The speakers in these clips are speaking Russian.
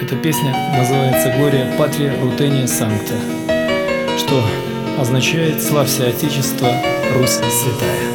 Эта песня называется «Глория Патрия Рутения Санкта», что означает «Славься Отечество, Русь святая».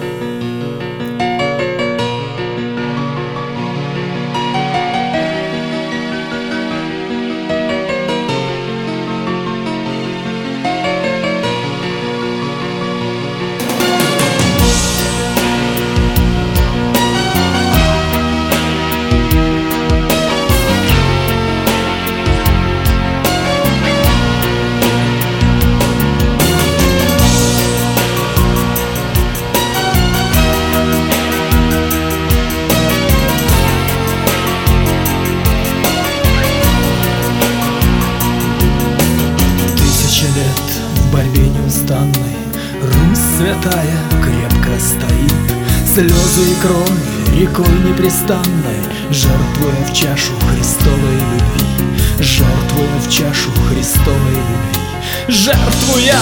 В борьбе неустанной Русь святая крепко стоит, слезы и кровь рекой непрестанной, жертвуя в чашу Христовой любви, жертвуя в чашу Христовой любви, жертвуя.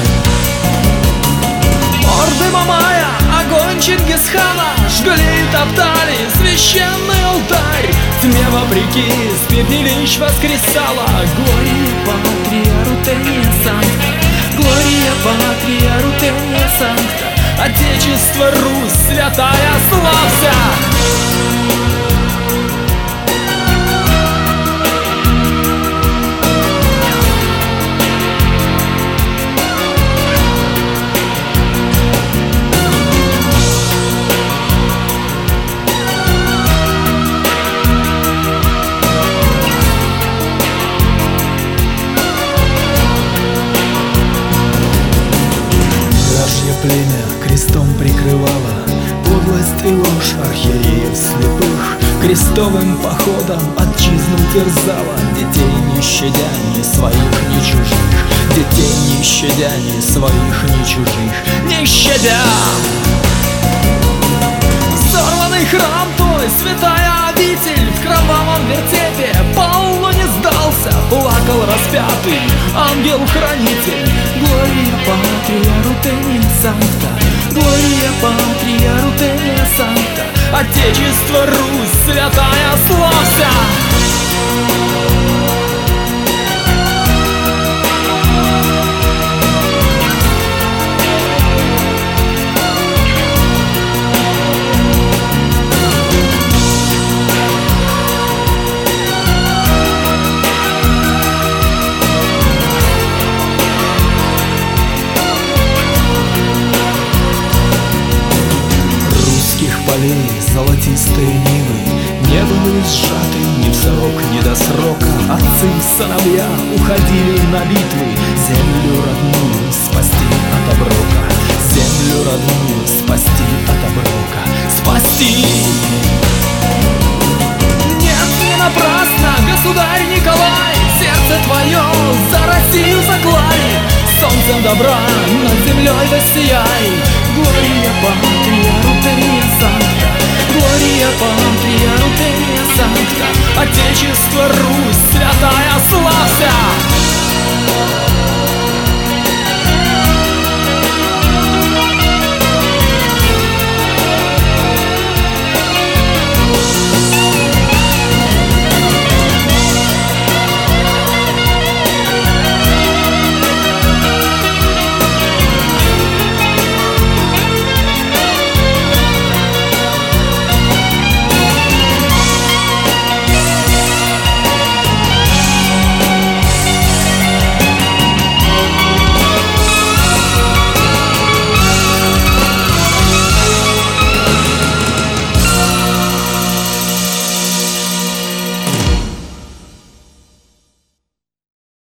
Орды Мамая, огонь Чингисхана жгли и топтали священный алтарь. Тьме вопреки с пепелищ воскресала Глория Патрия Рутения Санкта, Глория Патрия Рутения Санкта. Отечество, Русь святая, славься! Племя крестом прикрывало подлость и ложь архиереев слепых, крестовым походом отчизну терзала, детей не щадя ни своих, ни чужих, детей не щадя ни своих, ни чужих, не щадя. Взорванный храм твой, святая обитель, в кровавом вертепе Павлу не сдался, плакал распятый ангел-хранитель. Глория Патрия Рутения Санкта, Глория Патрия Рутения Санкта. Отечество, Русь святая, славься! Полей золотистые нивы не были сжаты ни в срок, ни до срока. Отцы и сыновья уходили на битвы, землю родную спасти от оброка, землю родную спасти от оброка, спасти. Нет, не напрасно, государь Николай, сердце твое за Россию заклали, солнцем добра над землей воссияй. Глория Патрия Рутения Санкта, Глория Патрия Рутения Санкта. Отечество, Русь святая, славься!